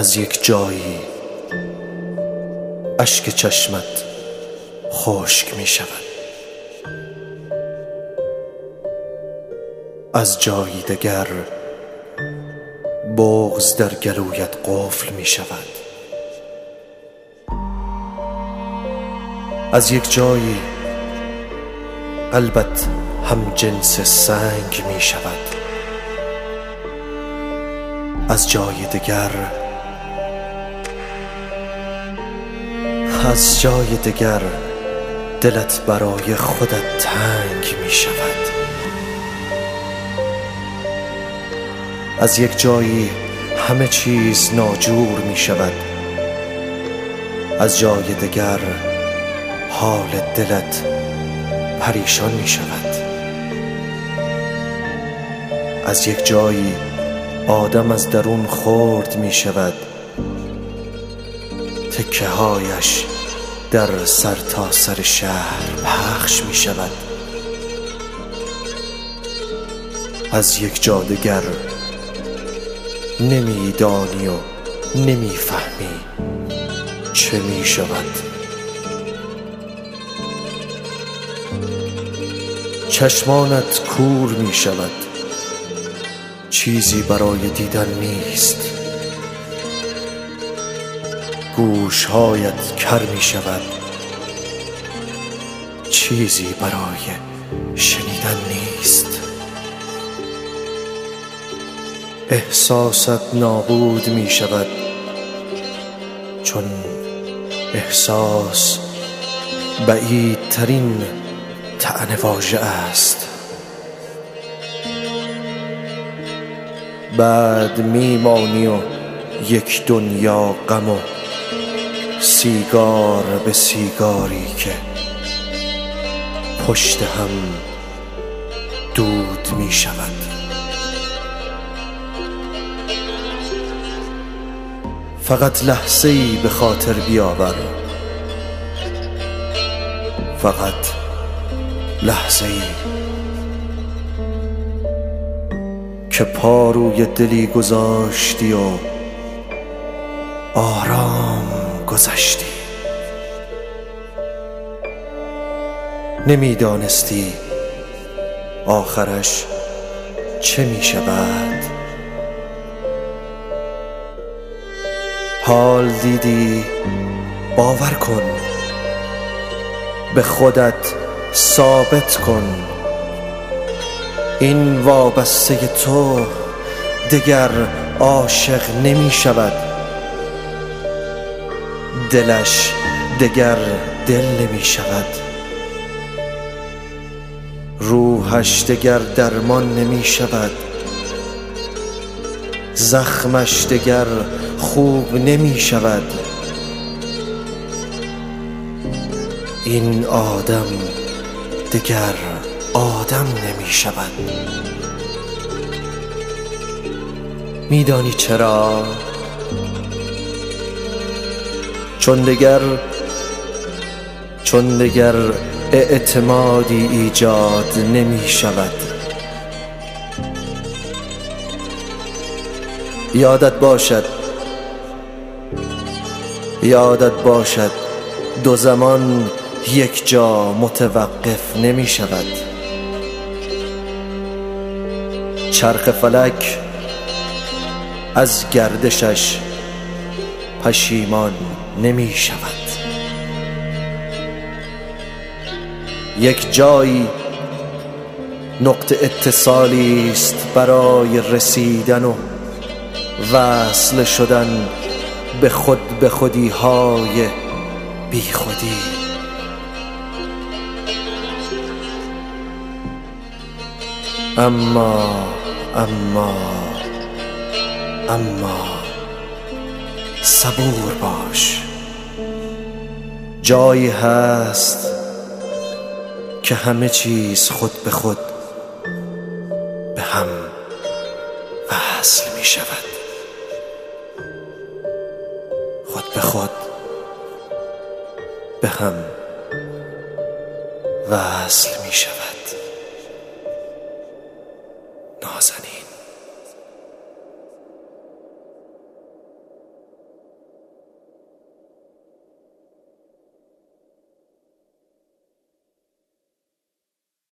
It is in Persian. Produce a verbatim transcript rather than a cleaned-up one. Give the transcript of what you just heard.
از یک جایی اشک چشمت خشک می شود، از جایی دگر بغض در گلویت قفل می شود، از یک جایی قلبت هم جنس سنگ می شود، از جای دگر از جای دگر دلت برای خودت تنگ می شود، از یک جایی همه چیز ناجور می شود، از جای دگر حال دلت پریشان می شود، از یک جایی آدم از درون خرد می شود، تکه هایش در سر تا سر شهر پخش می شود، از یک جا دگر نمی دانی و نمی فهمی چه می شود، چشمانت کور می شود، چیزی برای دیدن نیست، گوشهایت کر می شود، چیزی برای شنیدن نیست، احساست نابود می شود، چون احساس بعیدترین طعنه واژه است، بعد میمانی و یک دنیا غم و سیگار به سیگاری که پشت هم دود می شود، فقط لحظه ای به خاطر بیاور، فقط لحظه ای که پا روی دلی گذاشتی و آرام گذشتی، نمیدانستی آخرش چه می شود، حال دیدی باور کن، به خودت ثابت کن، این وابسته تو دگر عاشق نمی شود، دلش دگر دل نمی شود، روحش دگر درمان نمی شود، زخمش دگر خوب نمی شود، این آدم دگر آدم نمی شود. میدانی چرا؟ چون دگر چون دگر اعتمادی ایجاد نمی شود. یادت باشد یادت باشد دو زمان یک جا متوقف نمی شود. چرخ فلک از گردشش پشیمان نمی شود. یک جایی نقطه اتصالی است برای رسیدن و وصل شدن به خود به خودی های بی خودی. اما اما اما صبور باش، جایی هست که همه چیز خود به خود به هم وصل می شود. خود به خود به هم وصل می شود.